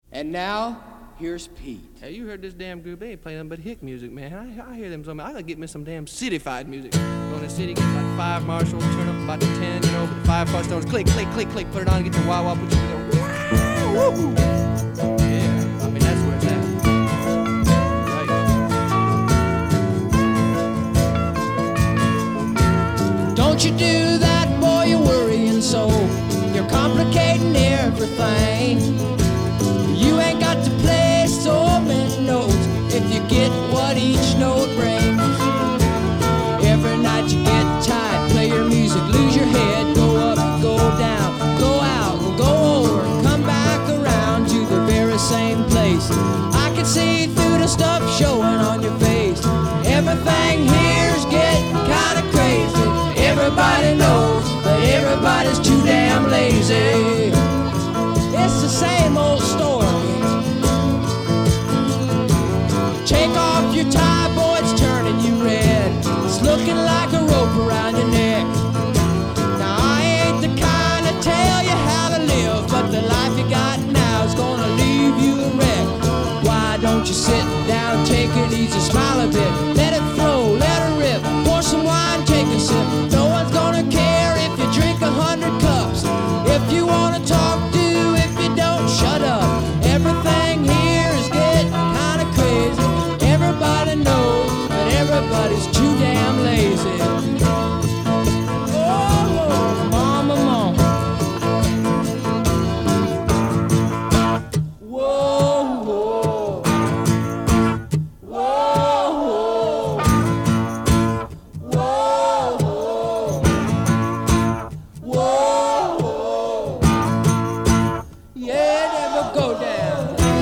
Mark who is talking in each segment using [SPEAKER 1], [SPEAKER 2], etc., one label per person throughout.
[SPEAKER 1] And now, here's Pete.
[SPEAKER 2] Hey, you heard this damn group? They ain't playing nothing but hick music, man. I hear them something. I gotta get me some damn city-fied music. Go in the city, get about 5 marshals, turn up about 10, you know, with the 5 plus stones. Click, click, click, click. Put it on, get your wah-wah, put your go. Woo! Yeah, I mean, that's where it's at.
[SPEAKER 3] Right. Don't you do that, boy, you're worrying so. You're complicating everything. You ain't got to play so many notes if you get what each note brings. Every night you get tired, play your music, lose your head, go up, go down, go out, and go over, and come back around to the very same place. I can see through the stuff showing on your face. Everything here's getting kinda crazy. Everybody knows, but everybody's too damn lazy. It's the same old story. Take off your tie, boy, it's turning you red. It's looking like a rope around your neck. Now I ain't the kind to tell you how to live, but the life you got now is gonna leave you a wreck. Why don't you sit down, take it easy, smile a bit, let it flow, let it rip, pour some wine, take a sip. No one's gonna care if you drink 100 cups. If you wanna talk, do. If you don't, shut up. Everything here is getting kinda crazy. Everybody knows, but everybody's too damn lazy. Oh, mama, mama. Whoa, whoa. Whoa, whoa. Whoa, whoa. Yeah, never go down.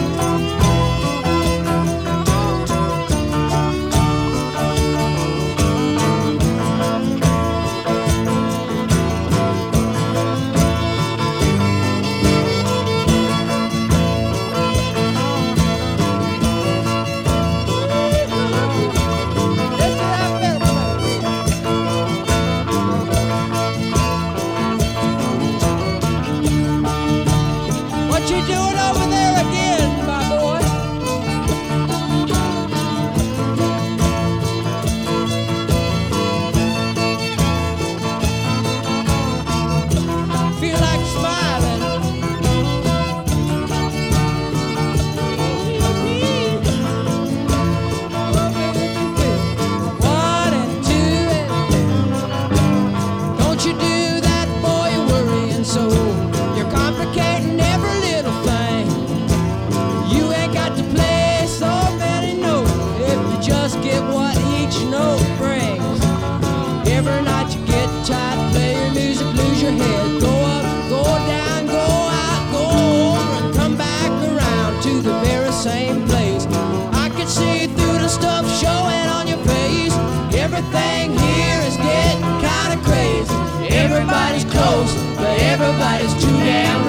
[SPEAKER 3] What you doing over there again, my boy? Feel like smiling. One and two and don't you do that, boy, you're worrying so. You're complicating every little thing. You ain't got to play so many notes if you just get what each note brings. Every night you get tired, play your music, lose your head, go up, go down, go out, go over, and come back around to the very same place. I can see through the stuff showing on your face. Everything here is getting kinda crazy. Everybody's close, but everybody's too damn